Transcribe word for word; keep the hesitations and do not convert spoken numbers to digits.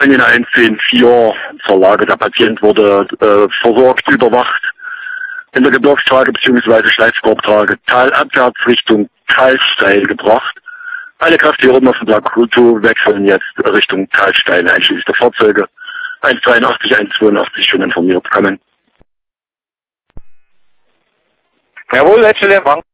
in den eins zehn vier zur Lage. Der Patient wurde äh, versorgt, überwacht in der Gebirgstrage bzw. Schleifkorbtrage talabwärts Richtung Talsteil gebracht. Alle Krafttiere auf dem Blakuto wechseln jetzt Richtung Talsteil, einschließlich der Fahrzeuge. eins dreiundachtzig, eins zweiundachtzig schon informiert kommen. Jawohl, letzte Lehrbank.